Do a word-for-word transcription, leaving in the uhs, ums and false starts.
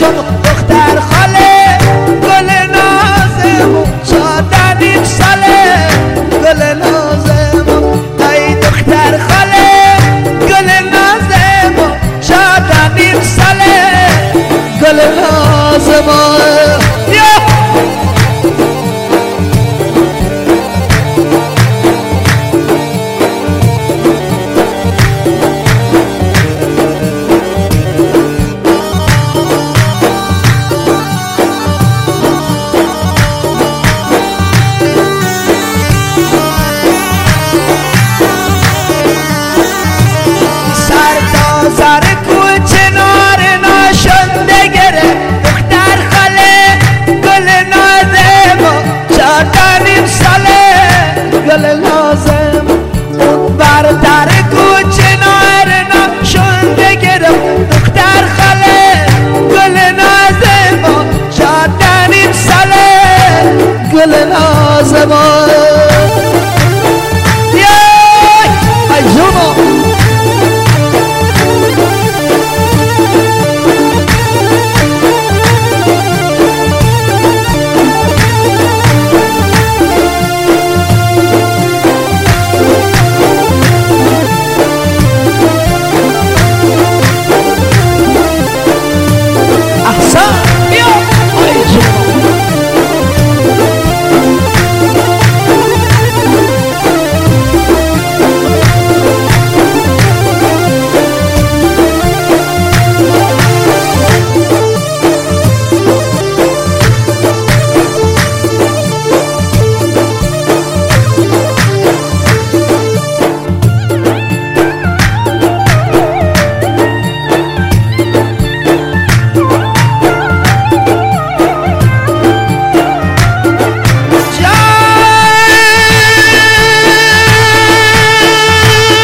نازم دختر خاله گل نازم شادنیم ساله گل نازم ای دختر خاله گل نازم شادنیم ساله گل نازم سر کوچه نار ناشنده گره دختر خاله گل نازم شادنیم ساله گل نازم اون برتر کوچه نار ناشنده گره دختر خاله گل نازم شادنیم ساله گل